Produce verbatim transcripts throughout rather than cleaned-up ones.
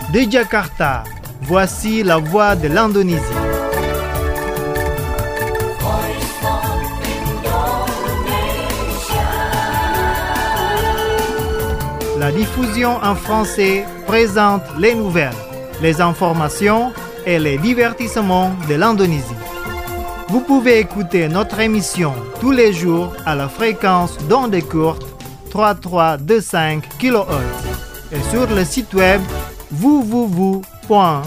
De Jakarta, voici la voix de l'Indonésie. La diffusion en français présente les nouvelles, les informations et les divertissements de l'Indonésie. Vous pouvez écouter notre émission tous les jours à la fréquence d'onde courte trois mille trois cent vingt-cinq kilohertz et sur le site web w w w point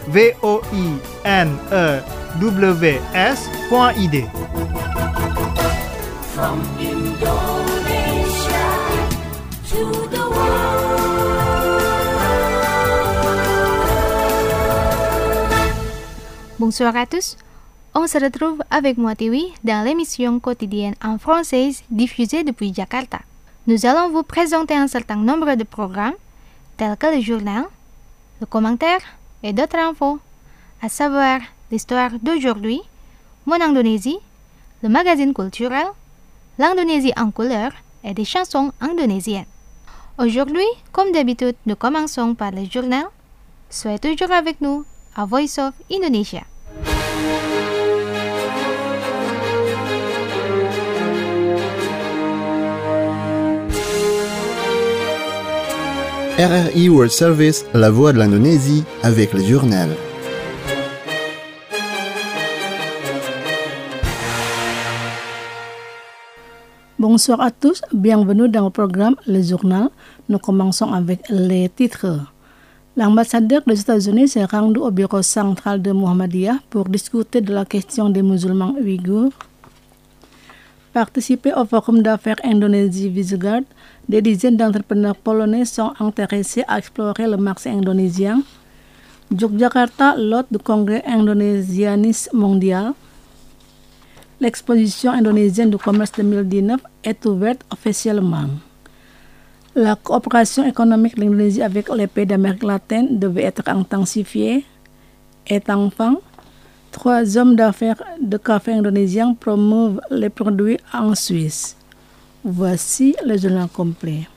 voinews point i d. From Indonesia to the Bonsoir à tous, on se retrouve avec moi Tiwi dans l'émission quotidienne en français diffusée depuis Jakarta. Nous allons vous présenter un certain nombre de programmes tels que le journal, le commentaire et d'autres infos, à savoir l'histoire d'aujourd'hui, Mon Indonésie, le magazine culturel, l'Indonésie en couleur et des chansons indonésiennes. Aujourd'hui, comme d'habitude, nous commençons par le journal. Soyez toujours avec nous à Voice of Indonesia. R R I World Service, la voix de l'Indonésie, avec le journal. Bonsoir à tous, bienvenue dans le programme Le Journal. Nous commençons avec les titres. L'ambassadeur des États-Unis s'est rendu au bureau central de Muhammadiyah pour discuter de la question des musulmans ouïghours. Participer au forum d'affaires Indonésie-Visegrad, des dizaines d'entrepreneurs polonais sont intéressés à explorer le marché indonésien. Yogyakarta, l'hôte du congrès indonésianiste mondial. L'exposition indonésienne du commerce deux mille dix-neuf est ouverte officiellement. La coopération économique de l'Indonésie avec les pays d'Amérique latine devait être intensifiée. Et enfin, trois hommes d'affaires de café indonésien promeuvent les produits en Suisse. Voici le journal complet.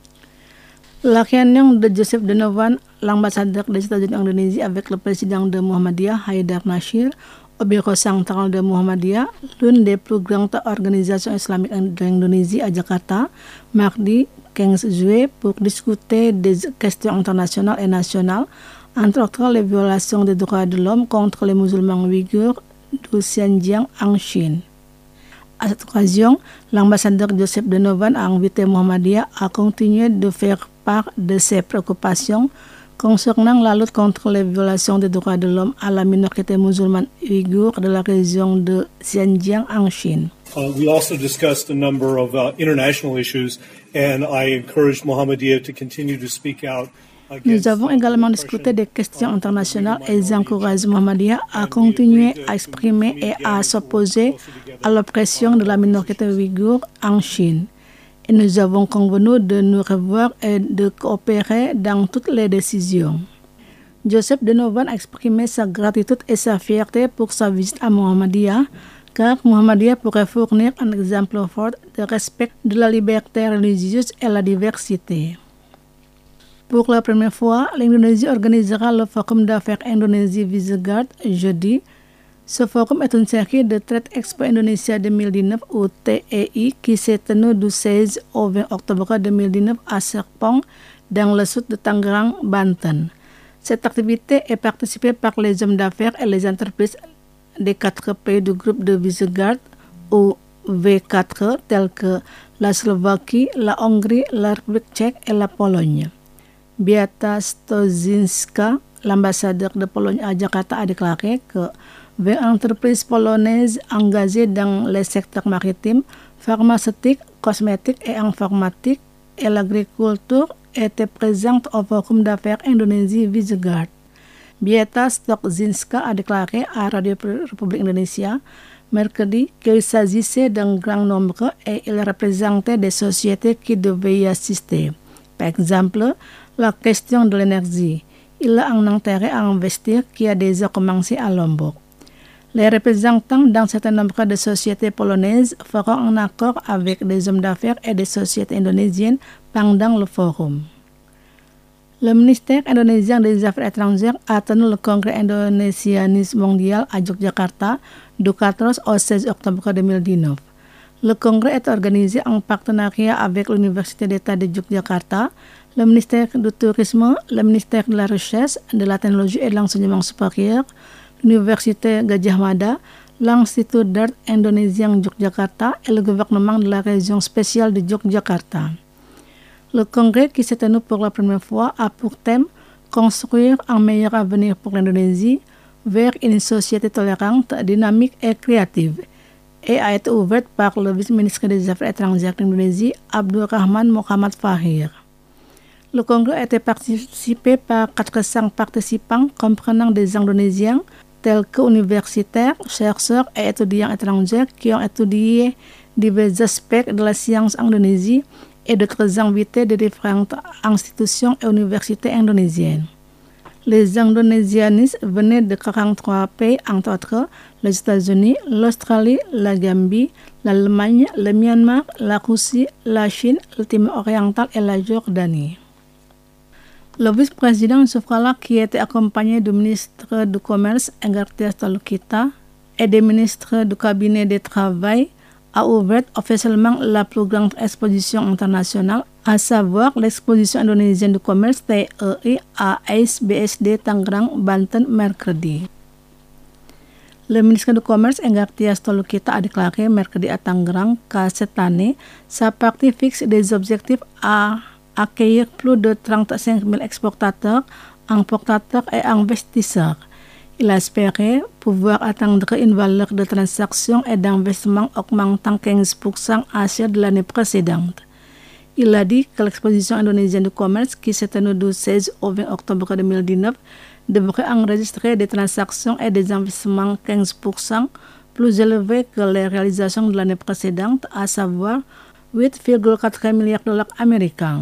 La réunion de Joseph Donovan, l'ambassadeur des États-Unis en Indonésie, avec le président de Muhammadiyah, Haidar Nasir, au bureau central de Muhammadiyah, l'une des plus grandes organisations islamiques de l'Indonésie à Jakarta, mardi quinze juillet, pour discuter des questions internationales et nationales, entre autres les violations des droits de l'homme contre les musulmans ouïghours du Xinjiang en Chine. À cette occasion, l'ambassadeur Joseph Donovan a invité Muhammadiyah à continuer de faire part de ses préoccupations concernant la lutte contre les violations des droits de l'homme à la minorité musulmane ouïghour de la région de Xinjiang en Chine. Uh, we also discussed a number of uh, international issues, and I encouraged Muhammadiyah to continue to speak out. Nous avons également discuté des questions internationales et j'encourage Muhammadiyah à continuer à exprimer et à s'opposer à l'oppression de la minorité ouïghour en Chine. Et nous avons convenu de nous revoir et de coopérer dans toutes les décisions. Joseph Donovan a exprimé sa gratitude et sa fierté pour sa visite à Muhammadiyah, car Muhammadiyah pourrait fournir un exemple fort de respect de la liberté religieuse et la diversité. Pour la première fois, l'Indonésie organisera le Forum d'affaires Indonésie-Visegrad jeudi. Ce forum est une série de Trade Expo Indonesia deux mille dix-neuf ou T E I qui s'est tenue du seize au vingt octobre deux mille dix-neuf à Serpong dans le sud de Tangerang, Banten. Cette activité est participée par les hommes d'affaires et les entreprises des quatre pays du groupe de Visegrad ou V quatre tels que la Slovaquie, la Hongrie, la République tchèque et la Pologne. Beata Stozinska, l'ambassadeur de Pologne à Jakarta, a déclaré que vingt entreprises polonaises engagées dans les secteurs maritimes, pharmaceutiques, cosmétiques et informatiques et l'agriculture étaient présentes au Forum d'affaires Indonésie-Visegrad. Beata Stozinska a déclaré à Radio République Indonésia mercredi qu'il s'agissait d'un grand nombre et il représentait des sociétés qui devaient y assister. Par exemple, la question de l'énergie. Il a un intérêt à investir qui a déjà commencé à Lombok. Les représentants d'un certain nombre de sociétés polonaises feront un accord avec des hommes d'affaires et des sociétés indonésiennes pendant le forum. Le ministère indonésien des Affaires étrangères a tenu le congrès indonesianisme mondial à Yogyakarta du quatorze au seize octobre deux mille dix-neuf. Le congrès est organisé en partenariat avec l'Université d'État de Yogyakarta, le ministère du Tourisme, le ministère de la Recherche, de la Technologie et de l'Enseignement supérieur, l'Université Gadjah Mada, l'Institut d'art indonésien Yogyakarta et le gouvernement de la région spéciale de Yogyakarta. Le congrès, qui s'est tenu pour la première fois, a pour thème « Construire un meilleur avenir pour l'Indonésie vers une société tolérante, dynamique et créative » et a été ouverte par le vice-ministre des Affaires étrangères d'Indonésie, Abdurrahman Muhammad Fahir. Le congrès a été participé par quatre cents participants comprenant des Indonésiens tels que universitaires, chercheurs et étudiants étrangers qui ont étudié divers aspects de la science en Indonésie et d'autres invités de différentes institutions et universités indonésiennes. Les indonésianistes venaient de quarante-trois pays, entre autres les États-Unis, l'Australie, la Gambie, l'Allemagne, le Myanmar, la Russie, la Chine, le Timor oriental et la Jordanie. Le vice-président Soufrala, qui était accompagné du ministre du Commerce, Enggartia Stolokita, et des ministres du cabinet du Travail, a ouvert officiellement la plus grande exposition internationale, à savoir l'exposition indonésienne du commerce T E I à A S B S D Tangerang, Banten, mercredi. Le ministre du Commerce, Enggartia Stolokita, a déclaré mercredi à Tangerang qu'à cette année, sa partie fixe des objectifs à accueillir plus de trente-cinq mille exportateurs, importateurs et investisseurs. Il a espéré pouvoir atteindre une valeur de transaction et d'investissement augmentant quinze pour cent à celle de l'année précédente. Il a dit que l'exposition indonésienne du commerce, qui s'est tenue du seize au vingt octobre deux mille dix-neuf, devrait enregistrer des transactions et des investissements quinze pour cent plus élevés que les réalisations de l'année précédente, à savoir huit virgule quatre milliards de dollars américains.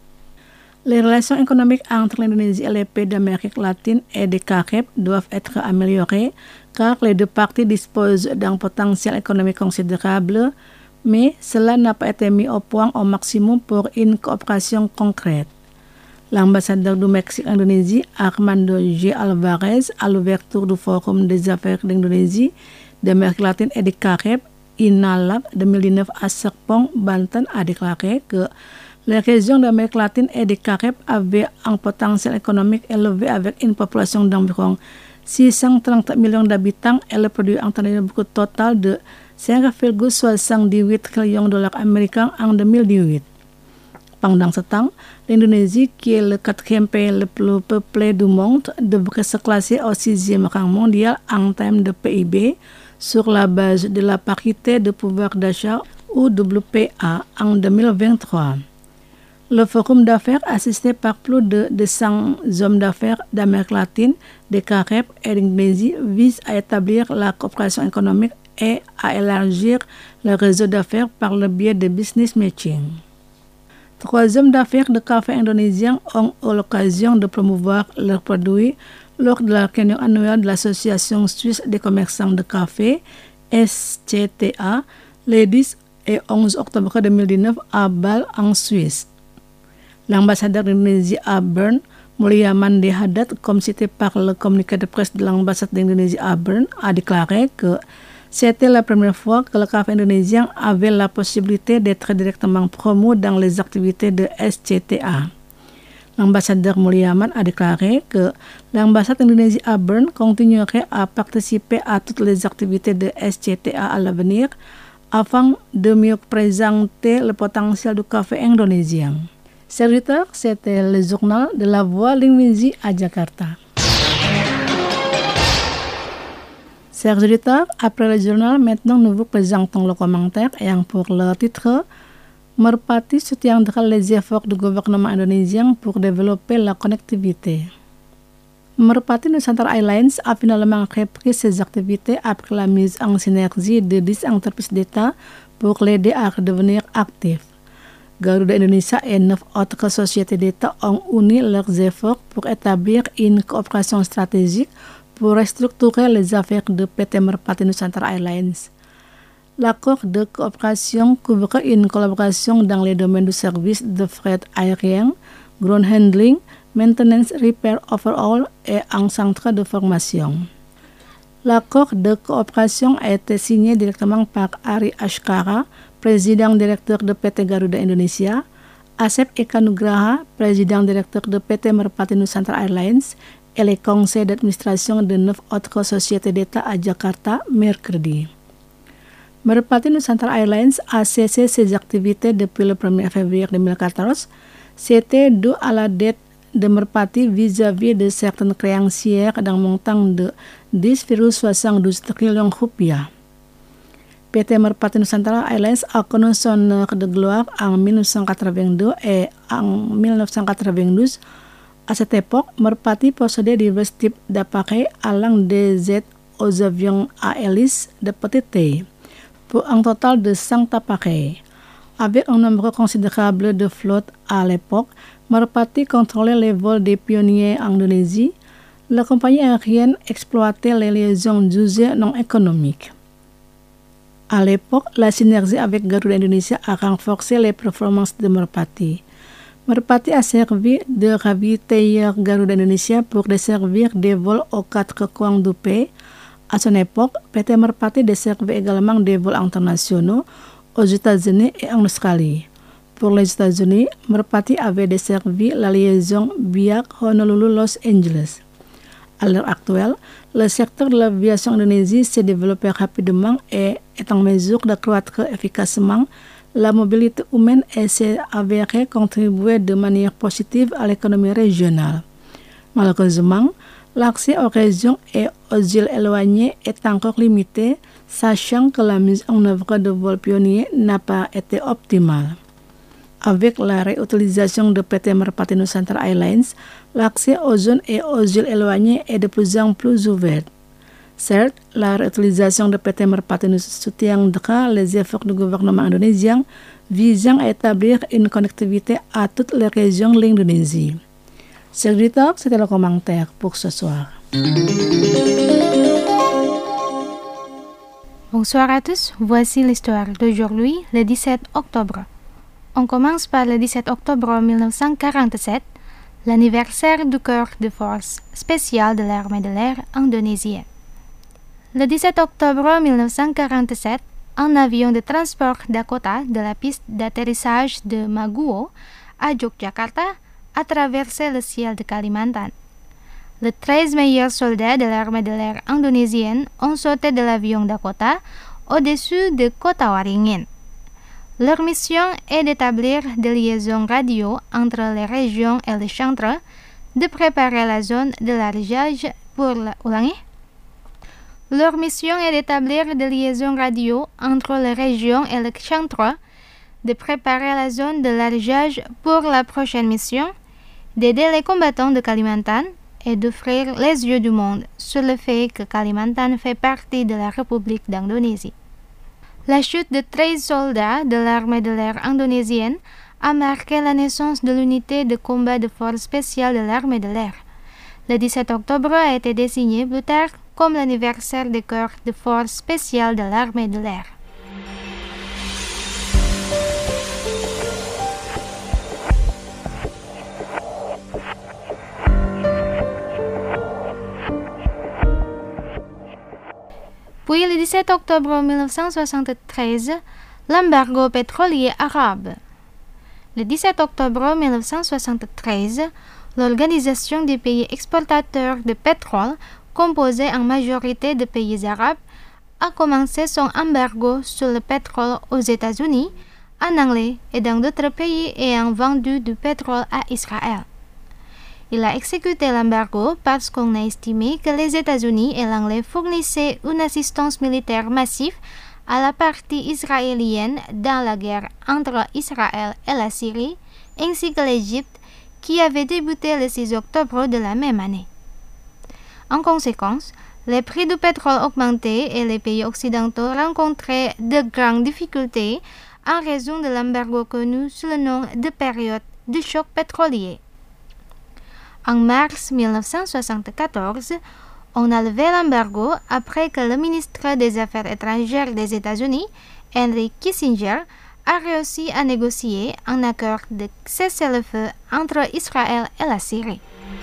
Les relations économiques entre l'Indonésie et les pays d'Amérique latine et des Caraïbes doivent être améliorées car les deux parties disposent d'un potentiel économique considérable, mais cela n'a pas été mis au point au maximum pour une coopération concrète. L'ambassadeur du Mexique en Indonésie, Armando G. Alvarez, à l'ouverture du Forum des affaires d'Indonésie, d'Amérique latine et des Caraïbes, INALAC deux mille dix-neuf à Serpong, Banten, a déclaré que les régions d'Amérique latine et des Caraïbes avaient un potentiel économique élevé avec une population d'environ six cent trente millions d'habitants et le produit intérieur brut total de cinq virgule soixante-dix-huit trillions de dollars américains en deux mille dix-huit. Pendant ce temps, l'Indonésie, qui est le quatrième pays le plus peuplé du monde, devrait se classer au sixième rang mondial en termes de P I B sur la base de la parité de pouvoir d'achat ou W P A en deux mille vingt-trois. Le forum d'affaires, assisté par plus de deux cents hommes d'affaires d'Amérique latine, des Caraïbes et d'Indonésie, vise à établir la coopération économique et à élargir le réseau d'affaires par le biais de business matching. Trois hommes d'affaires de café indonésiens ont eu l'occasion de promouvoir leurs produits lors de la réunion annuelle de l'Association suisse des commerçants de café, S C T A, les dix et onze octobre deux mille dix-neuf à Bâle en Suisse. L'ambassadeur d'Indonésie à Berne, Mulyaman Dehadat, comme cité par le communiqué de presse de l'ambassade d'Indonésie à Berne, a déclaré que c'était la première fois que le café indonésien avait la possibilité d'être directement promu dans les activités de S C T A. L'ambassadeur Mulyaman a déclaré que l'ambassade d'Indonésie à Berne continuerait à participer à toutes les activités de S C T A à l'avenir afin de mieux présenter le potentiel du café indonésien. Serviteur, c'était le journal de la Voix l'Indonésie à Jakarta. Chers auditeurs, après le journal, maintenant nous vous présentons le commentaire ayant pour le titre « Merpati soutiendra les efforts du gouvernement indonésien pour développer la connectivité ». Merpati Nusantara Airlines a finalement repris ses activités après la mise en synergie de dix entreprises d'État pour l'aider à redevenir actif. Garuda Indonesia et neuf autres sociétés d'État ont uni leurs efforts pour établir une coopération stratégique pour restructurer les affaires de P T Merpati Nusantara Airlines. L'accord de coopération couvre une collaboration dans les domaines du service de fret aérien, ground handling, maintenance, repair, overhaul et un centre de formation. L'accord de coopération a été signé directement par Ari Ashkara, président directeur de P T Garuda Indonesia, Asep Eka Nugraha, président directeur de P T Merpati Nusantara Airlines, et les conseils d'administration de neuf autres sociétés d'État à Jakarta mercredi. Merpati Nusantara Airlines a cessé ses activités depuis le premier février deux mille quatorze. C'était dû à la dette de Merpati vis-à-vis de certains créanciers d'un montant de dix virgule soixante-douze trilions rupiah. P T Merpati Nusantara Airlines a connu son heure de gloire en dix-neuf cent quatre-vingt-deux et en dix-neuf cent quatre-vingt-douze. À cette époque, Merpati possédait divers types d'appareils allant des jets aux avions à hélice de petite taille, pour un total de cent appareils. Avec un nombre considérable de flottes à l'époque, Merpati contrôlait les vols des pionniers en Indonésie. La compagnie aérienne exploitait les liaisons jugées non économiques. À l'époque, la synergie avec Garuda Indonesia a renforcé les performances de Merpati. Merpati a servi de ravitailleur Garuda Indonesia pour desservir des vols aux quatre coins du pays. À son époque, P T Merpati desservait également des vols internationaux aux États-Unis et en Australie. Pour les États-Unis, Merpati avait desservi la liaison Biak-Honolulu-Los Angeles. À l'heure actuelle, le secteur de l'aviation indonésie s'est développé rapidement et est en mesure d'accroître efficacement la mobilité humaine et s'est avéré contribuer de manière positive à l'économie régionale. Malheureusement, l'accès aux régions et aux îles éloignées est encore limité, sachant que la mise en œuvre de vols pionniers n'a pas été optimale. Avec la réutilisation de P T Merpati Nusantara Airlines, l'accès aux zones et aux îles éloignées est de plus en plus ouvert. Certes, la réutilisation de P T Merpati soutiendra les efforts du gouvernement indonésien visant à établir une connectivité à toutes les régions de l'Indonésie. Chers auditeurs, c'était le commentaire pour ce soir. Bonsoir à tous, voici l'histoire d'aujourd'hui, le dix-sept octobre. On commence par le dix-sept octobre mille neuf cent quarante-sept, l'anniversaire du corps de force spéciale de l'armée de l'air indonésienne. Le dix-sept octobre mille neuf cent quarante-sept, un avion de transport Dakota de la piste d'atterrissage de Maguwo à Yogyakarta a traversé le ciel de Kalimantan. Les treize meilleurs soldats de l'armée de l'air indonésienne ont sauté de l'avion Dakota au-dessus de Kota Waringin. Leur mission est d'établir des liaisons radio entre les régions et le centre, de préparer la zone de largage pour la... Ulangi? Leur mission est d'établir des liaisons radio entre les régions et le centre, de préparer la zone de largage pour la prochaine mission, d'aider les combattants de Kalimantan et d'offrir les yeux du monde sur le fait que Kalimantan fait partie de la République d'Indonésie. La chute de treize soldats de l'armée de l'air indonésienne a marqué la naissance de l'unité de combat de force spéciale de l'armée de l'air. Le dix-sept octobre a été désigné plus tard comme l'anniversaire du corps de force spéciale de l'armée de l'air. Puis le dix-sept octobre mille neuf cent soixante-treize, l'embargo pétrolier arabe. Le dix-sept octobre mille neuf cent soixante-treize, l'Organisation des pays exportateurs de pétrole, composée en majorité de pays arabes, a commencé son embargo sur le pétrole aux États-Unis, en Anglais et dans d'autres pays ayant vendu du pétrole à Israël. Il a exécuté l'embargo parce qu'on a estimé que les États-Unis et l'Anglais fournissaient une assistance militaire massive à la partie israélienne dans la guerre entre Israël et la Syrie, ainsi que l'Égypte, qui avait débuté le six octobre de la même année. En conséquence, les prix du pétrole augmentaient et les pays occidentaux rencontraient de grandes difficultés en raison de l'embargo connu sous le nom de période du choc pétrolier. En mars mille neuf cent soixante-quatorze, on a levé l'embargo après que le ministre des Affaires étrangères des États-Unis, Henry Kissinger, a réussi à négocier un accord de cessez-le-feu entre Israël et la Syrie.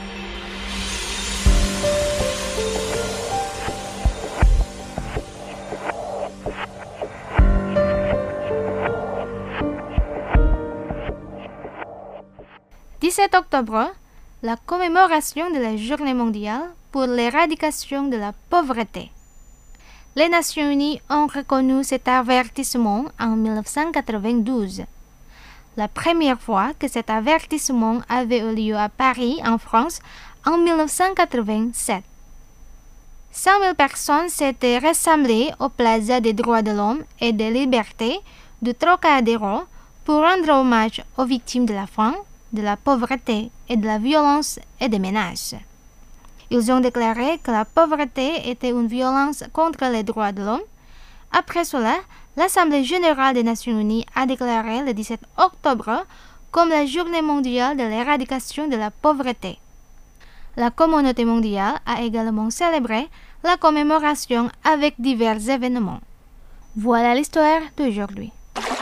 dix-sept octobre, la commémoration de la Journée mondiale pour l'éradication de la pauvreté. Les Nations Unies ont reconnu cet avertissement en mille neuf cent quatre-vingt-douze. La première fois que cet avertissement avait eu lieu à Paris, en France, en mille neuf cent quatre-vingt-sept. cent mille personnes s'étaient rassemblées au Plaza des droits de l'homme et des libertés du Trocadéro pour rendre hommage aux victimes de la faim, de la pauvreté et de la violence et des menaces. Ils ont déclaré que la pauvreté était une violence contre les droits de l'homme. Après cela, l'Assemblée générale des Nations Unies a déclaré le dix-sept octobre comme la Journée mondiale de l'éradication de la pauvreté. La communauté mondiale a également célébré la commémoration avec divers événements. Voilà l'histoire d'aujourd'hui.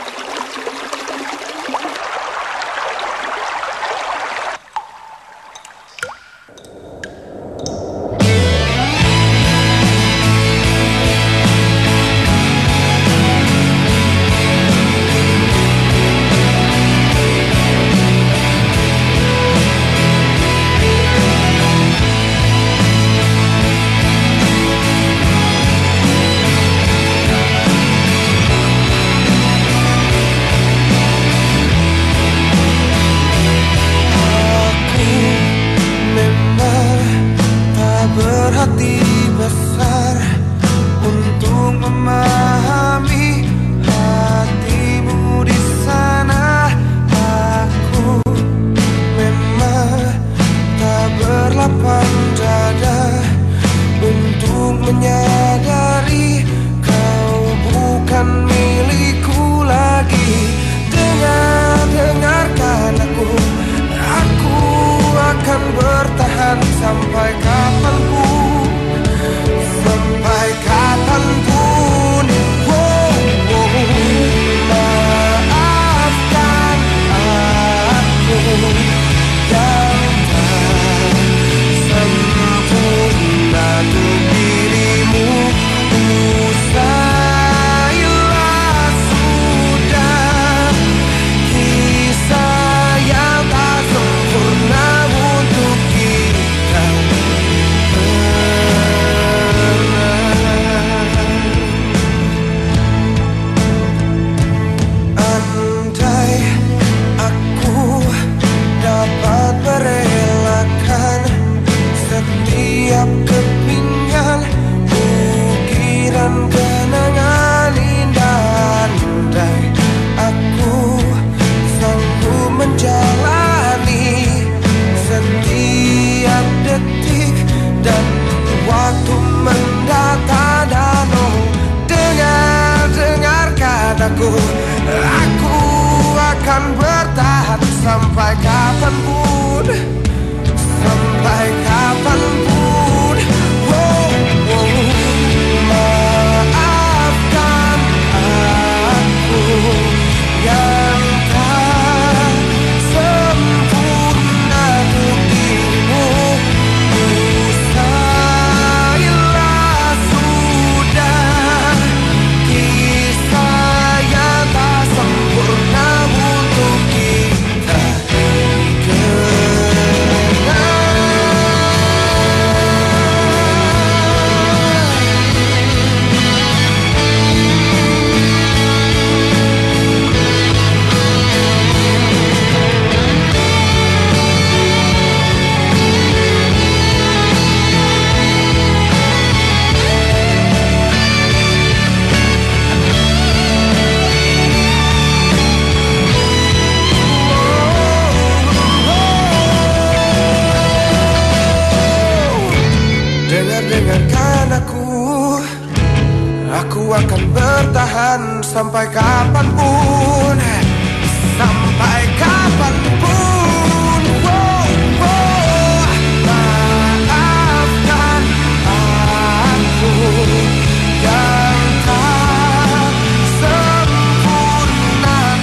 Sampai kapanpun, sampai kapanpun, oh, oh, maafkan aku yang tak sempurna untuk dirimu. Usailah sudah kisah yang tak sempurna untuk kita. Andai aku dapat merelakan setiap kepingan, ukiran kenangan indah. Andai aku sanggup menjalani setiap detik dan waktu mendata dan oh, dengar, dengarkan aku. Aku akan bertahan sampai kapanpun, sampai kapanpun. Oh, oh, maafkan aku yang tak sempurna untuk dirimu. Usailah sudah kisah yang tak sempurna untuk kita. Dengar-dengarkan aku, aku akan bertahan sampai kapanpun, sampai kapanpun. Oh, oh, maafkan aku yang tak sempurna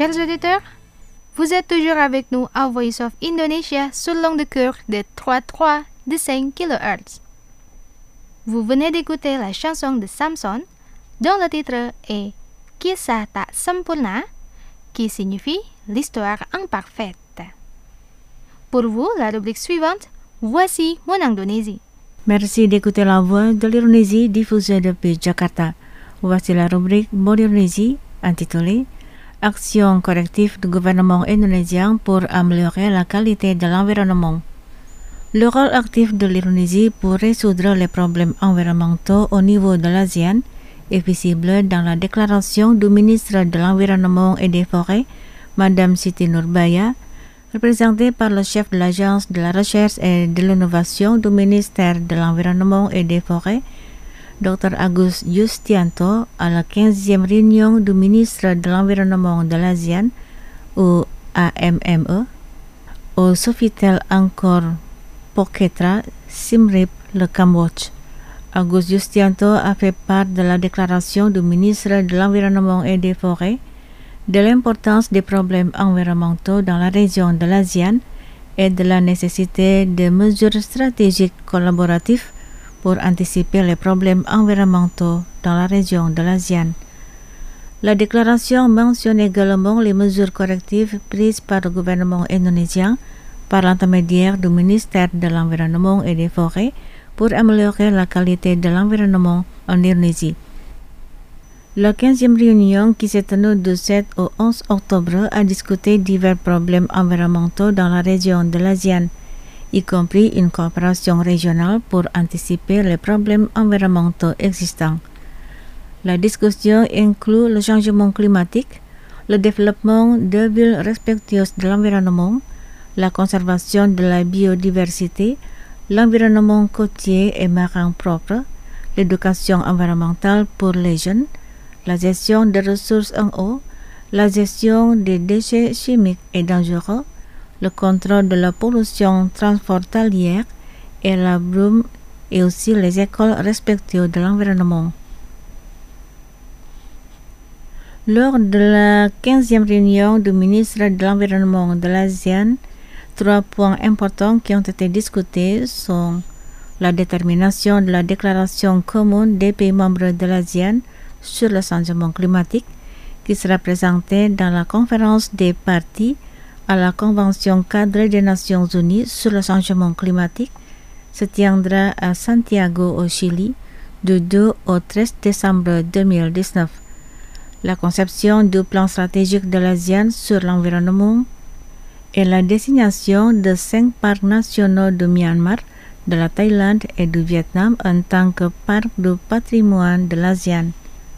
Chers auditeurs, vous êtes toujours avec nous à Voice of Indonesia sur l'onde de cœur de trois virgule trois de cinq kilohertz. Vous venez d'écouter la chanson de Samson, dont le titre est Kisah Tak Sempurna, qui signifie l'histoire imparfaite. Pour vous, la rubrique suivante, voici mon Indonésie. Merci d'écouter la voix de l'Indonésie diffusée depuis Jakarta. Voici la rubrique Modernésie intitulée Action corrective du gouvernement indonésien pour améliorer la qualité de l'environnement. Le rôle actif de l'Indonésie pour résoudre les problèmes environnementaux au niveau de l'ASEAN est visible dans la déclaration du ministre de l'Environnement et des Forêts, Madame Siti Nurbaya, représentée par le chef de l'Agence de la Recherche et de l'Innovation du ministère de l'Environnement et des Forêts, docteur Agus Yustianto, à la quinzième réunion du ministre de l'Environnement de l'ASEAN, ou A M M E, au Sofitel Angkor Pokhetra, Siem Reap, le Cambodge. Agus Yustianto a fait part de la déclaration du ministre de l'Environnement et des Forêts de l'importance des problèmes environnementaux dans la région de l'ASEAN et de la nécessité de mesures stratégiques collaboratives pour anticiper les problèmes environnementaux dans la région de l'ASEAN. La déclaration mentionne également les mesures correctives prises par le gouvernement indonésien par l'intermédiaire du ministère de l'Environnement et des Forêts pour améliorer la qualité de l'environnement en Indonésie. La quinzième réunion qui s'est tenue du sept au onze octobre a discuté divers problèmes environnementaux dans la région de l'ASEAN, y compris une coopération régionale pour anticiper les problèmes environnementaux existants. La discussion inclut le changement climatique, le développement de villes respectueuses de l'environnement, la conservation de la biodiversité, l'environnement côtier et marin propre, l'éducation environnementale pour les jeunes, la gestion des ressources en eau, la gestion des déchets chimiques et dangereux, le contrôle de la pollution transfrontalière et la brume et aussi les écoles respectueuses de l'environnement. Lors de la quinzième réunion du ministre de l'Environnement de l'ASEAN, trois points importants qui ont été discutés sont la détermination de la déclaration commune des pays membres de l'ASEAN sur le changement climatique, qui sera présentée dans la conférence des parties à la Convention cadre des Nations Unies sur le changement climatique, se tiendra à Santiago au Chili du deux au treize décembre deux mille dix-neuf. La conception du plan stratégique de l'ASEAN sur l'environnement et la désignation de cinq parcs nationaux du Myanmar, de la Thaïlande et du Vietnam en tant que parc du patrimoine de l'ASEAN.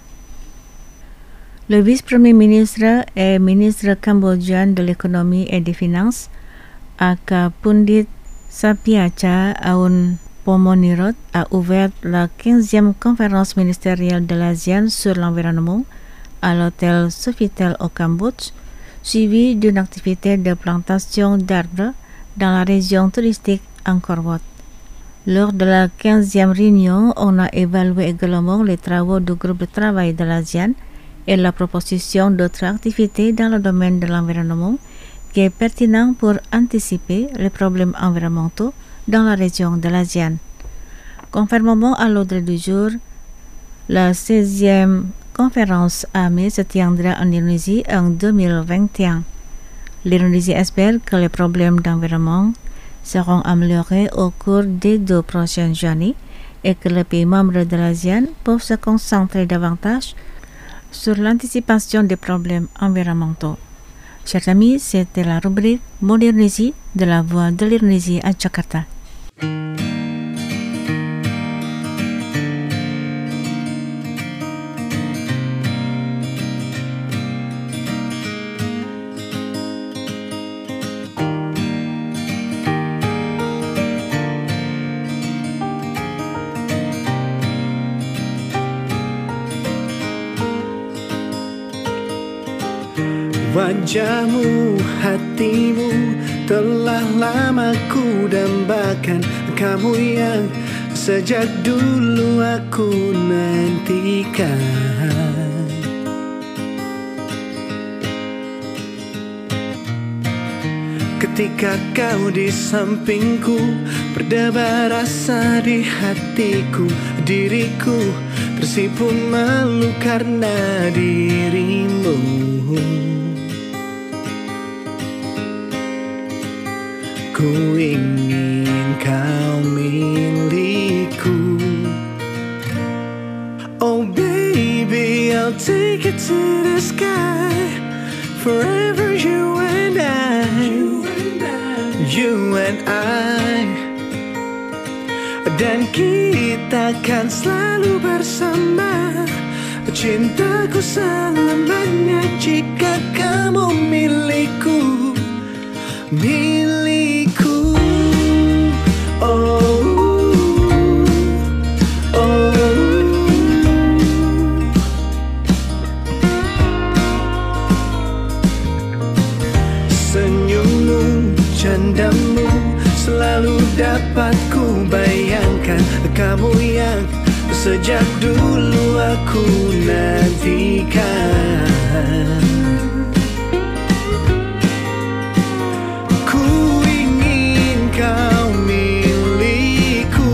Le vice-premier ministre et ministre cambodgien de l'économie et des finances, Aka Pundit Sapiacha Aun Pomonirot, a ouvert la quinzième conférence ministérielle de l'ASEAN sur l'environnement à l'hôtel Sofitel au Cambodge, suivi d'une activité de plantation d'arbres dans la région touristique Angkor Wat. Lors de la quinzième réunion, on a évalué également les travaux du groupe de travail de l'ASEAN et la proposition d'autres activités dans le domaine de l'environnement qui est pertinent pour anticiper les problèmes environnementaux dans la région de l'ASEAN. Conformément à l'ordre du jour, la seizième conférence A M E se tiendra en Indonésie en deux mille vingt et un. L'Indonésie espère que les problèmes d'environnement seront améliorés au cours des deux prochaines années et que les pays membres de l'ASEAN peuvent se concentrer davantage sur l'anticipation des problèmes environnementaux. Chers amis, c'était la rubrique Modernésie de la Voix de l'Indonésie à Jakarta. Wajahmu, hatimu telah lama ku dambakan. Kamu yang sejak dulu aku nantikan. Ketika kau di sampingku, berdebar rasa di hatiku. Diriku tersipu malu karena dirimu. Ku ingin kau milikku. Oh baby, I'll take it to the sky. Forever you and I, you and I. Dan kita kan selalu bersama. Cintaku selamanya jika kamu milikku. Milikku. Oh, oh. Senyummu, candamu selalu dapat ku bayangkan. Kamu yang sejak dulu aku nantikan. Ku ingin kau milikku.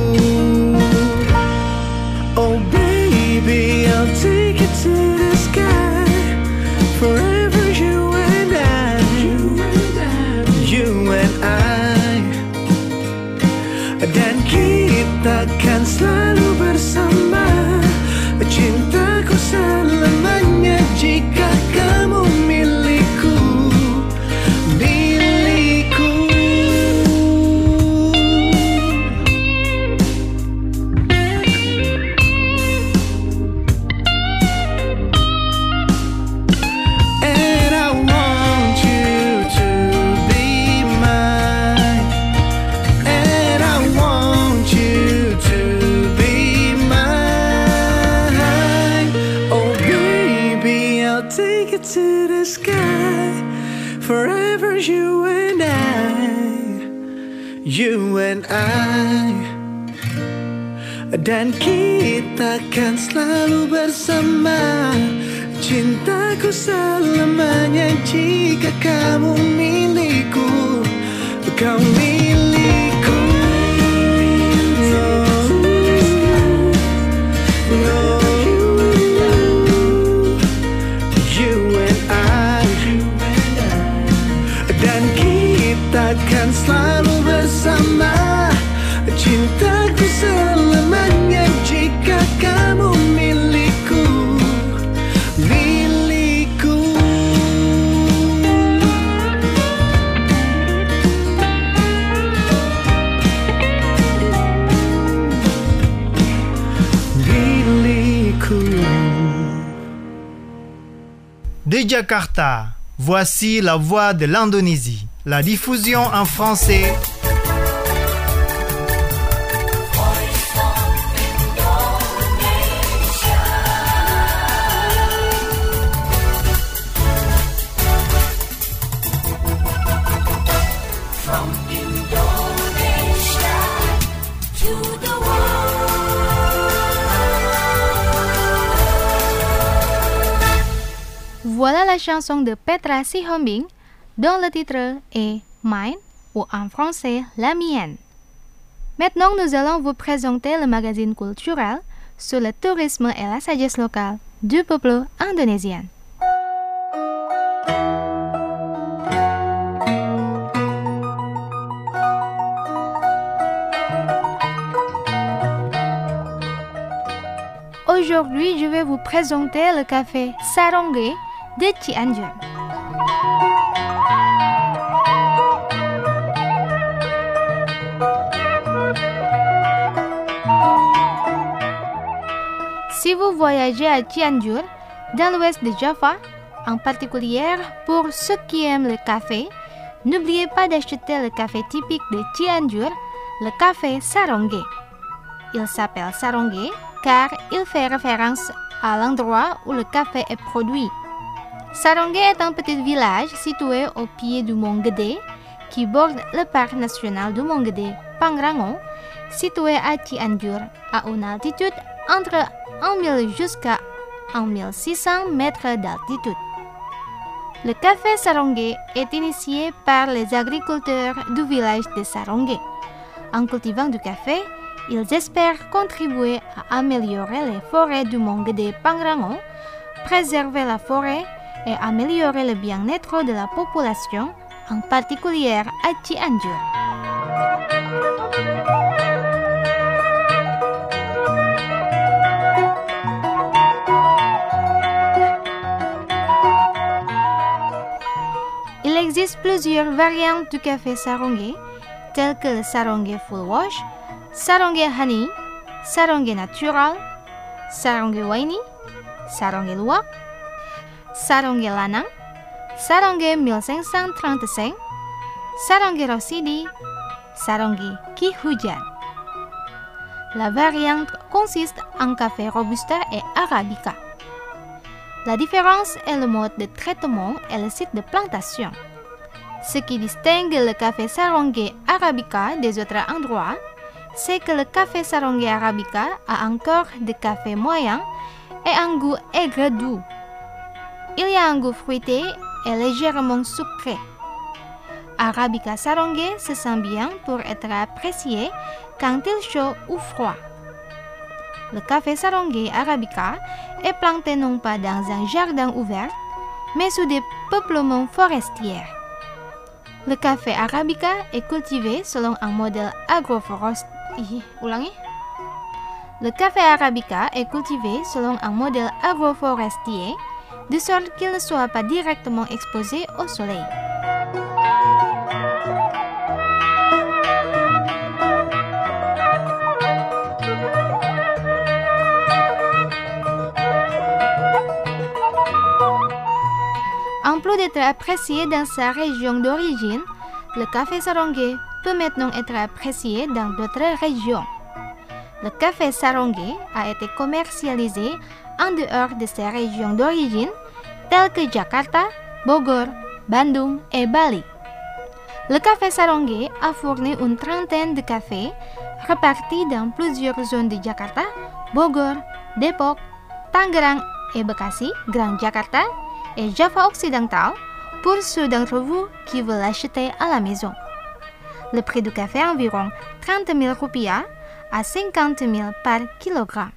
Oh baby, I'll take it to the sky. Forever you and I, you and I. Dan kita kan selalu bersama. Cintaku selamanya jika kamu milikku. Milikku. And I want you to be mine. And I want you to be mine. Oh baby, I'll take it to the sky. Forever you and I, you and I. Dan kita kan selalu bersama. Cintaku selamanya jika kamu milikku. Kau milikku. No, no. You and I. Dan kita kan selalu bersama. Cintaku selamanya jika kamu milikku. Milikku. Milikku. De Jakarta, voici la voix de l'Indonésie. La diffusion en français. From Indonesia to the world. Voilà la chanson de Petra Sihombing dont le titre est Mine ou en français La Mienne. Maintenant, nous allons vous présenter le magazine culturel sur le tourisme et la sagesse locale du peuple indonésien. Aujourd'hui, je vais vous présenter le café Sarongge de Cianjur. Si vous voyagez à Cianjur, dans l'ouest de Java, en particulier pour ceux qui aiment le café, n'oubliez pas d'acheter le café typique de Cianjur, le café Sarongge. Il s'appelle Sarongge car il fait référence à l'endroit où le café est produit. Sarongge est un petit village situé au pied du mont Gede qui borde le parc national du mont Gede, Pangrango, situé à Cianjur à une altitude entre mille jusqu'à mille six cents mètres d'altitude. Le café Saronghe est initié par les agriculteurs du village de Saronghe. En cultivant du café, ils espèrent contribuer à améliorer les forêts du Monghe de Pangrango, préserver la forêt et améliorer le bien-être de la population, en particulier à Cianjur. Il existe plusieurs variantes du café Saronghe, telles que le Saronghe Full Wash, Saronghe Honey, Saronghe Natural, Saronghe Waini, Saronghe Luwak, Saronghe Lanang, Saronghe mille cinq cent trente-cinq, Saronghe Rosidi, Saronghe Ki Hujan. La variante consiste en café Robusta et Arabica. La différence est le mode de traitement et le site de plantation. Ce qui distingue le café Saronghe Arabica des autres endroits, c'est que le café Saronghe Arabica a un corps de café moyen et un goût aigre doux. Il y a un goût fruité et légèrement sucré. Arabica Saronghe se sent bien pour être apprécié quand il est chaud ou froid. Le café Saronghe Arabica est planté non pas dans un jardin ouvert, mais sous des peuplements forestiers. Le café Arabica est cultivé selon un modèle agroforestier. Le café Arabica est cultivé selon un modèle agroforestier, de sorte qu'il ne soit pas directement exposé au soleil. En plus d'être apprécié dans sa région d'origine, le café Saronghe peut maintenant être apprécié dans d'autres régions. Le café Saronghe a été commercialisé en dehors de ses régions d'origine, telles que Jakarta, Bogor, Bandung et Bali. Le café Saronghe a fourni une trentaine de cafés répartis dans plusieurs zones de Jakarta, Bogor, Depok, Tangerang et Bekasi, Grand Jakarta, et Java Occidental pour ceux d'entre vous qui veulent l'acheter à la maison. Le prix du café est environ trente mille rupiah à cinquante mille par kilogramme.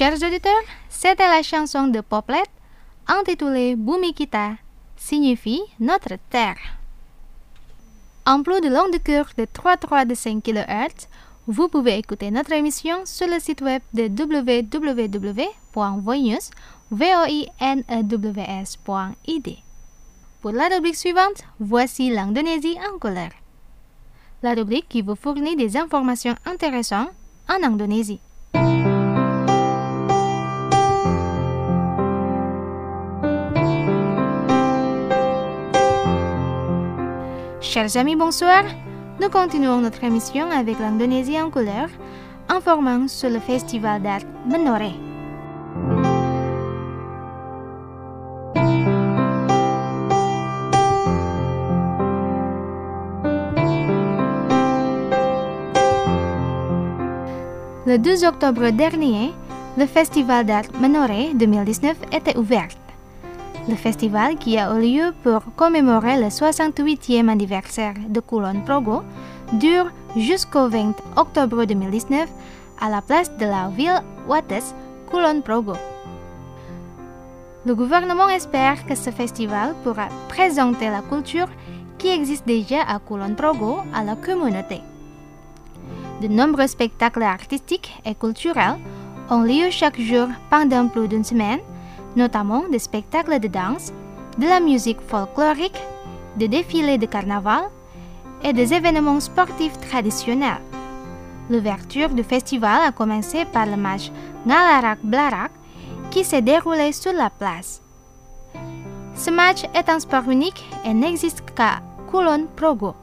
Chers auditeurs, c'était la chanson de Poplet intitulée Bumi Kita, signifie notre terre. En plus de longue courbe de trois virgule trois de cinq kilohertz, vous pouvez écouter notre émission sur le site web de w w w point voinews point i d. Pour la rubrique suivante, voici l'Indonésie en couleur. La rubrique qui vous fournit des informations intéressantes en Indonésie. Chers amis, bonsoir. Nous continuons notre émission avec l'Indonésie en couleur, informant sur le festival d'art Menoreh. Le douze octobre dernier, le festival d'art Menoreh deux mille dix-neuf était ouvert. Le festival, qui a eu lieu pour commémorer le soixante-huitième anniversaire de Kulon Progo, dure jusqu'au vingt octobre deux mille dix-neuf à la place de la ville Wates, Kulon Progo. Le gouvernement espère que ce festival pourra présenter la culture qui existe déjà à Kulon Progo à la communauté. De nombreux spectacles artistiques et culturels ont lieu chaque jour pendant plus d'une semaine, notamment des spectacles de danse, de la musique folklorique, des défilés de carnaval et des événements sportifs traditionnels. L'ouverture du festival a commencé par le match Ngalarak Blarak qui s'est déroulé sur la place. Ce match est un sport unique et n'existe qu'à Kulon Progo.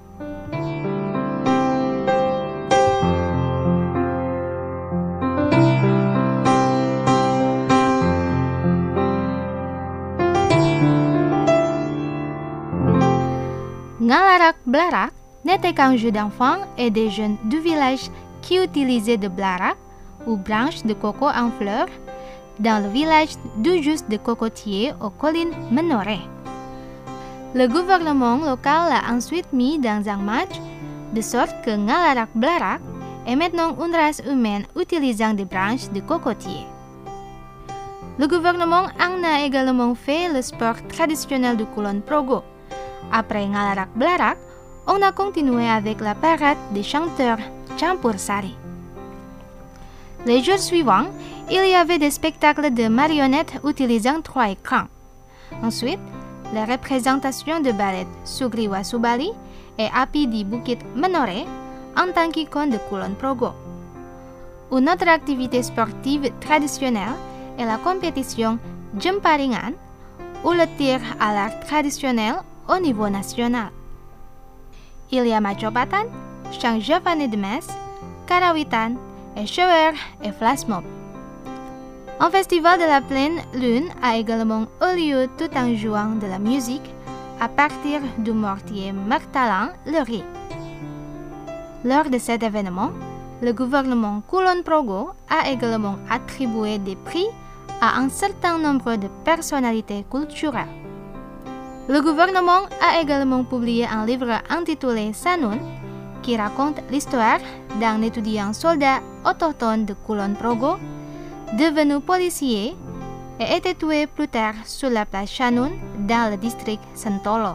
Ngalarak Blarak n'était qu'un jeu d'enfants et des jeunes du village qui utilisaient de blarak ou branches de coco en fleurs dans le village du juste de cocotiers aux collines Menoreh. Le gouvernement local l'a ensuite mis dans un match de sorte que Ngalarak Blarak est maintenant une race humaine utilisant des branches de cocotiers. Le gouvernement en a également fait le sport traditionnel du Kulon Progo. Après Ngalarak Blarak, on a continué avec la parade des chanteurs Campur Sari. Les jours suivants, il y avait des spectacles de marionnettes utilisant trois écrans. Ensuite, les représentations de ballet Sugriwa Subali et Api di Bukit Menoreh en tant qu'icône de Kulon Progo. Une autre activité sportive traditionnelle est la compétition Jemparingan, ou le tir à l'arc traditionnel au niveau national. Il y a Macopatan, chant javanais de messe, karawitan, et shower et flash mob. Un festival de la pleine lune a également eu lieu tout en jouant de la musique à partir du mortier martelant le riz. Lors de cet événement, le gouvernement Kulon Progo a également attribué des prix à un certain nombre de personnalités culturelles. Le gouvernement a également publié un livre intitulé Sanun, qui raconte l'histoire d'un étudiant soldat autochtone de Kulon Progo, devenu policier et été tué plus tard sur la place Sanun dans le district Sentolo.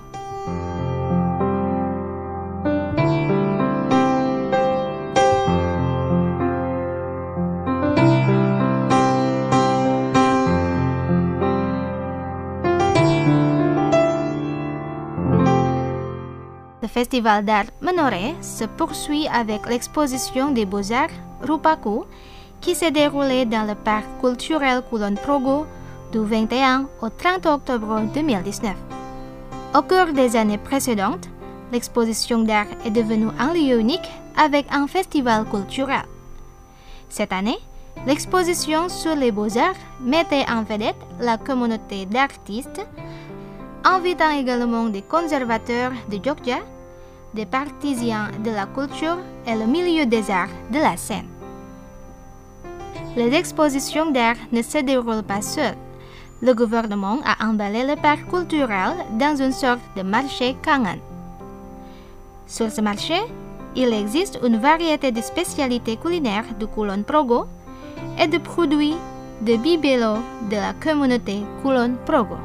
Le festival d'art Menoreh se poursuit avec l'exposition des beaux-arts Rupaku qui s'est déroulée dans le parc culturel Kulon Progo du vingt et un au trente octobre deux mille dix-neuf. Au cours des années précédentes, l'exposition d'art est devenue un lieu unique avec un festival culturel. Cette année, l'exposition sur les beaux-arts mettait en vedette la communauté d'artistes, invitant également des conservateurs de Jogja, des partisans de la culture et le milieu des arts de la scène. Les expositions d'art ne se déroulent pas seules. Le gouvernement a emballé le parc culturel dans une sorte de marché kangen. Sur ce marché, il existe une variété de spécialités culinaires du Kulon Progo et de produits de Bibelo de la communauté Kulon Progo.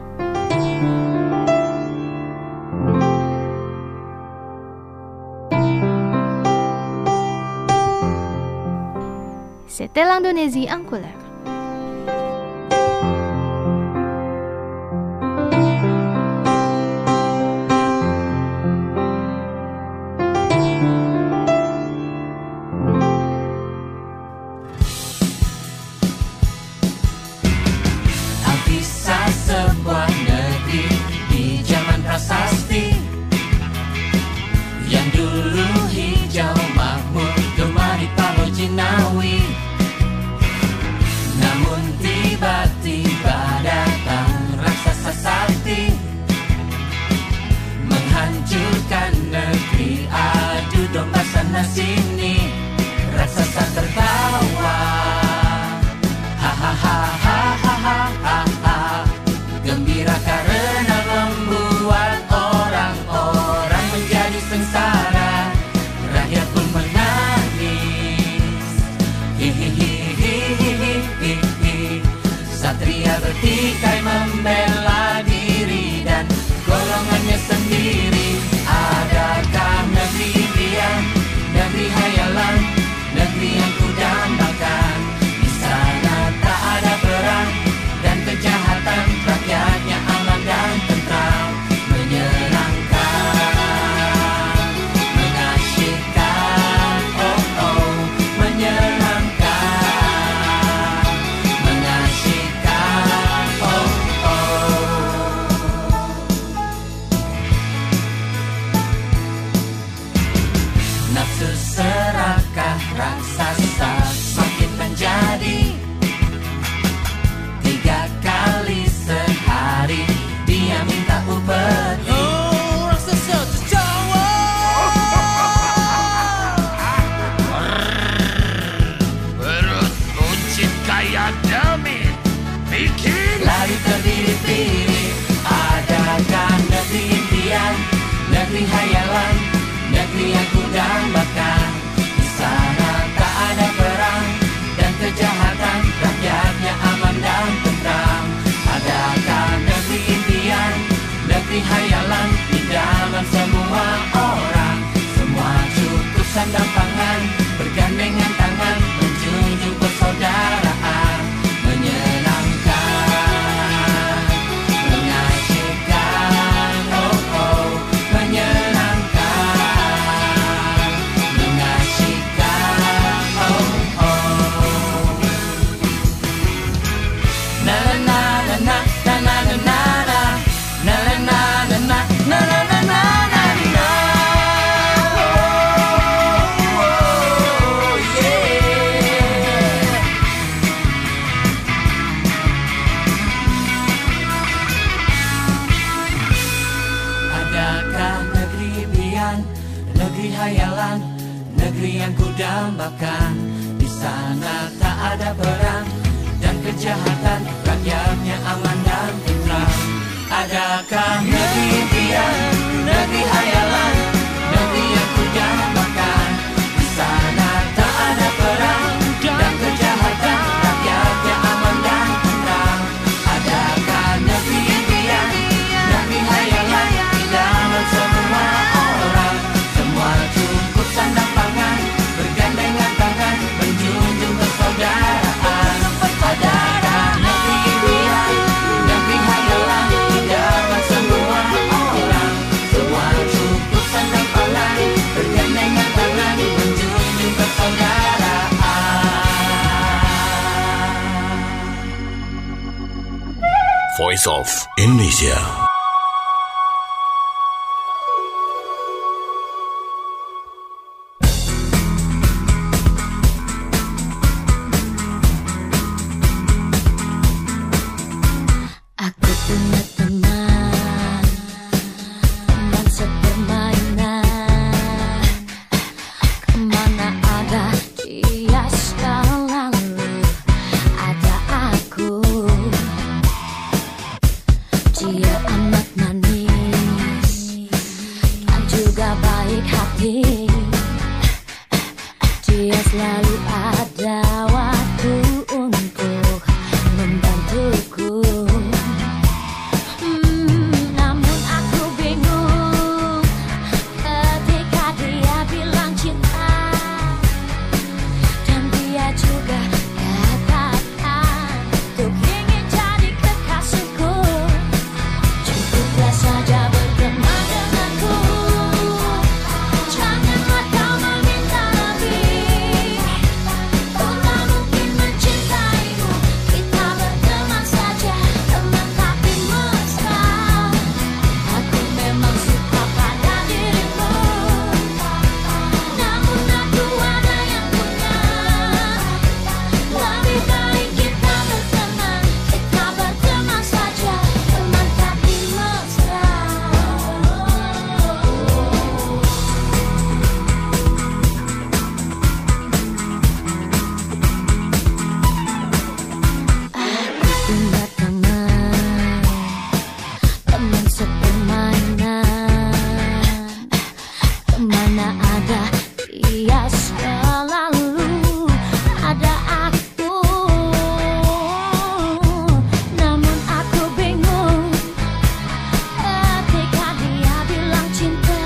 C'était l'Indonésie en couleur. Alkisah sebuah negeri di zaman prasasti, yang dulu hijau makmur gemari Palo Jinawi. Namun tiba-tiba datang raksasa sakti, menghancurkan negeri, adu domba sana sini. Raksasa tertawa, hahaha, hahaha, gembira karena membuat orang-orang menjadi sengsara. Rakyat pun menangis, hihihihihihi. Satria bertikai membela diri dan golongannya sendiri. Adakah negeri impian, negeri hayalan, negeri yang ku dambakan? Di sana tak ada perang dan kejahatan, rakyatnya aman dan tentram, menyenangkan, mengasyikkan, oh oh, menyenangkan, mengasyikkan, oh oh. Nafsu serakah raksasa semakin menjadi, tiga kali sehari dia minta upeti. Oh, raksasa tertawa, perut buncit kayak demit, bikin lari terdiri-diri. Adakah negeri impian, negeri hayalan, negeri yang ku dambakan? Di sana tak ada perang dan kejahatan, rakyatnya aman dan tentram. Adakah negeri impian, negeri hayalan, idaman semua orang? Semua cukup sandang pangan, bergandengan tangan, menjunjung persaudaraan, menyenangkan, mengasyikkan, oh oh, menyenangkan, mengasyikkan, oh oh. Na na na na na na na na na na na na na na na na na na na. Oh yeah. Adakah negeri impian, negeri hayalan, negeri yang ku dambakan? Di sana tak ada perang dan kejahatan, rakyatnya aman dan tentram. Adakah negeri impian, negeri hayalan, negeri yang ku dambakan? Di sana tak ada perang dan kejahatan, rakyatnya aman dan tentram. Adakah negeri impian, negeri hayalan, idaman semua orang? Semua cukup sandang pangan, bergandengan tangan, menjunjung persaudaraan. Adakah negeri impian, negeri hayalan, idaman semua orang? Semua cukup sandang pangan, bergandengan tangan, menjunjung persaudaraan. Voice of Indonesia. Aku punya teman, teman sepermainan. Kemana ada dia selalu ada aku. Dia amat manis dan juga baik hati. Dia selalu ada waktu untuk ada dia selalu ada aku. Namun aku bingung ketika dia bilang cinta,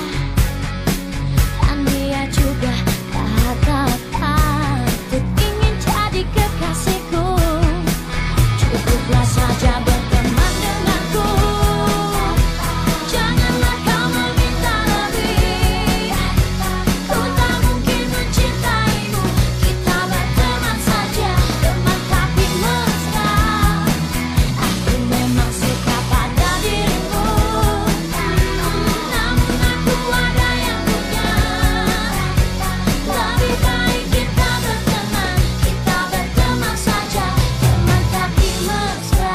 dan dia juga katakan untuk ingin jadi kekasihku. Cukuplah saja berteman denganku, janganlah kau meminta lebih. Ku tak mungkin mencintaimu, kita berteman saja, teman tapi mesra. Aku memang suka pada dirimu, namun aku ada yang punya. Lebih baik kita berteman, kita berteman saja, teman tapi mesra.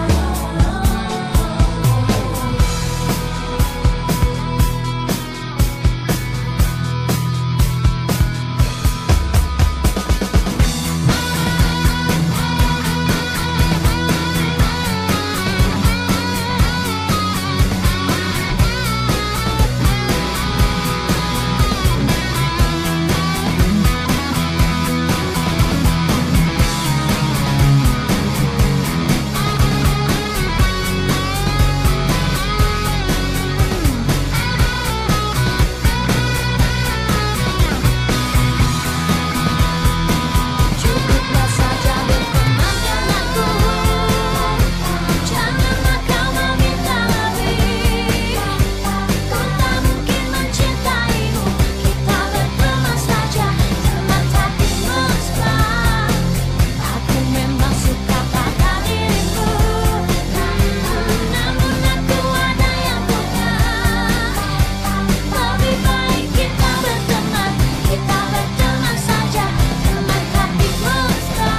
Cukuplah saja berteman denganku, janganlah kau meminta lebih. Ku tak mungkin mencintaimu, kita berteman saja, teman tapi mesra. Aku memang suka pada dirimu, namun aku ada yang punya. Lebih baik kita berteman, kita berteman saja, teman tapi mesra.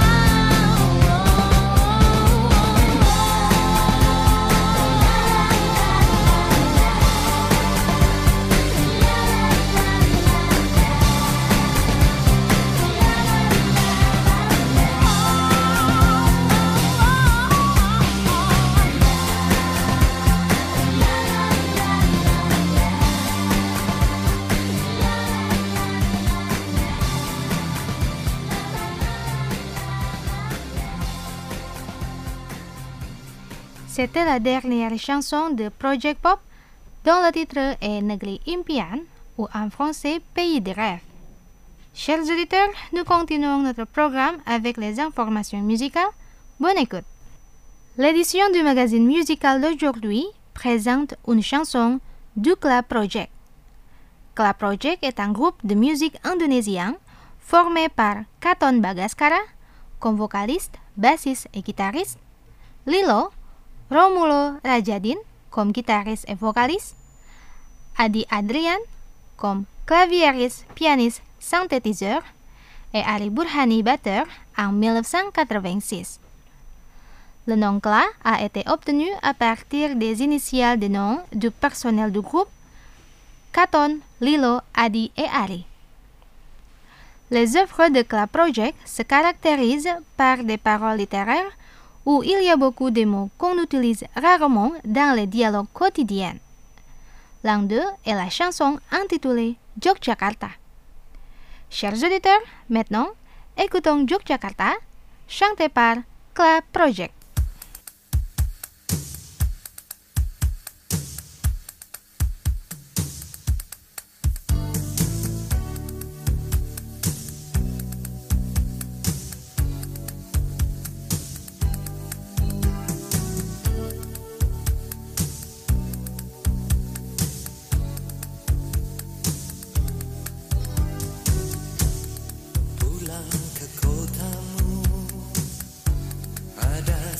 C'était la dernière chanson de Project Pop dont le titre est Negeri Impian ou en français Pays de rêve. Chers auditeurs, nous continuons notre programme avec les informations musicales. Bonne écoute. L'édition du magazine musical d'aujourd'hui présente une chanson du Club Project. Club Project est un groupe de musique indonésien formé par Katon Bagaskara comme vocaliste, bassiste et guitariste, Lilo Romulo Rajadin comme guitariste et vocaliste, Adi Adrian comme claviériste, pianiste, synthétiseur et Ali Burhani batteur en mille neuf cent quatre-vingt-six. Le nom Kla a été obtenu à partir des initiales des noms du personnel du groupe, Katon, Lilo, Adi et Ali. Les œuvres de Kla Project se caractérisent par des paroles littéraires où il y a beaucoup de mots qu'on utilise rarement dans les dialogues quotidiens. L'un d'eux est la chanson intitulée Yogyakarta. Chers auditeurs, maintenant, écoutons Yogyakarta, chanté par Kla Project. Pulang ke kotamu, ada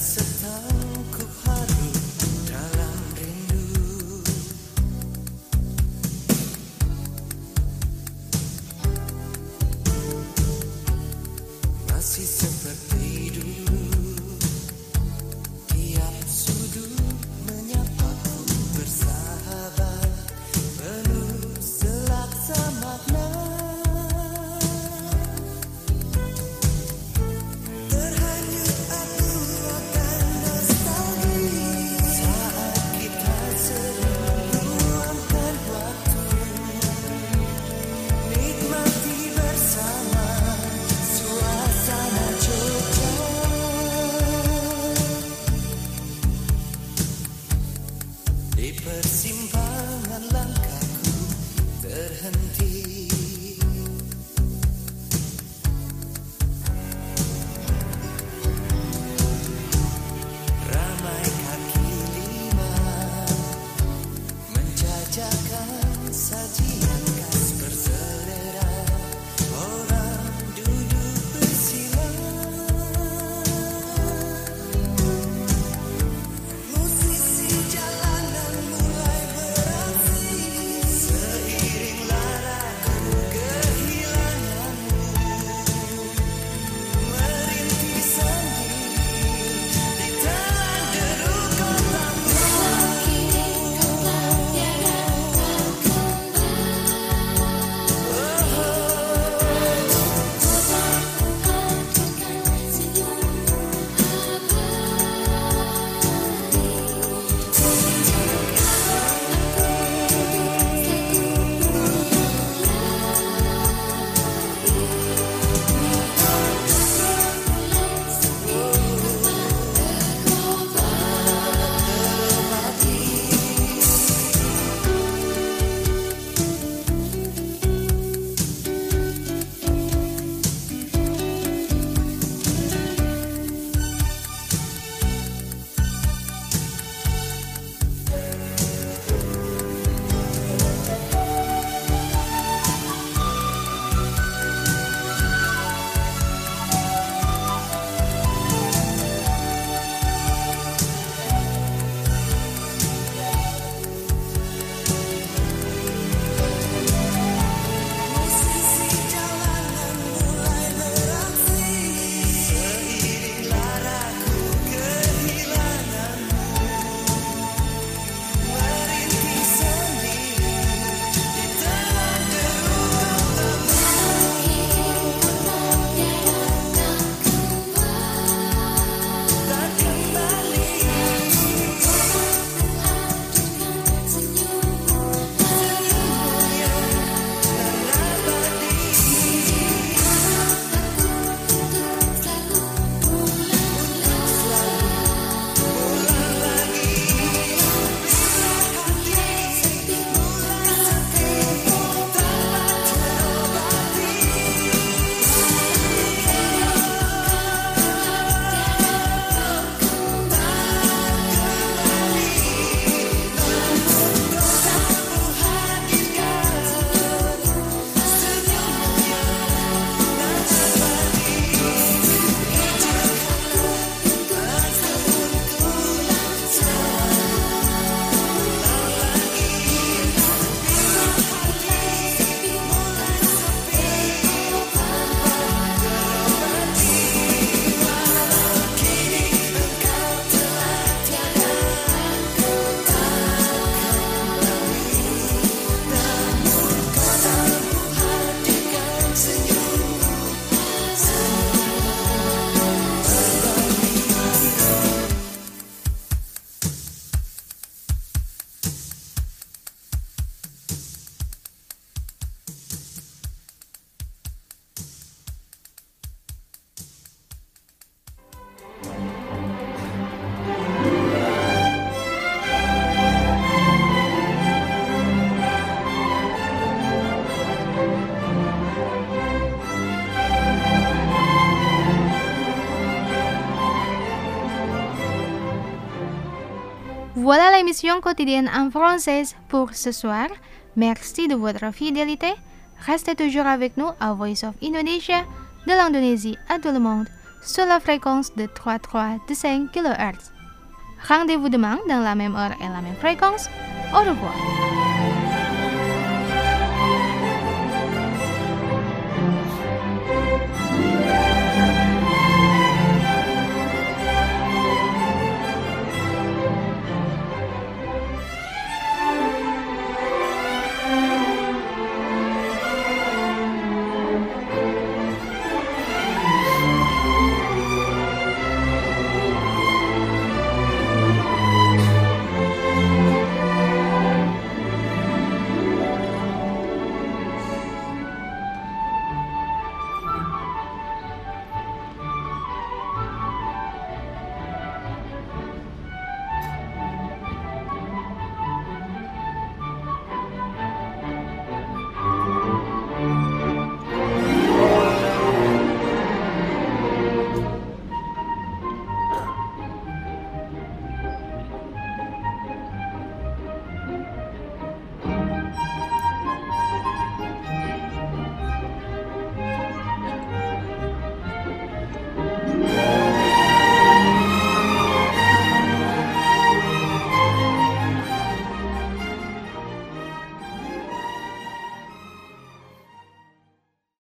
l'émission quotidienne en français pour ce soir. Merci de votre fidélité. Restez toujours avec nous à Voice of Indonesia, de l'Indonésie à tout le monde, sur la fréquence de trois virgule trois de cinq kilohertz. Rendez-vous demain dans la même heure et la même fréquence. Au revoir.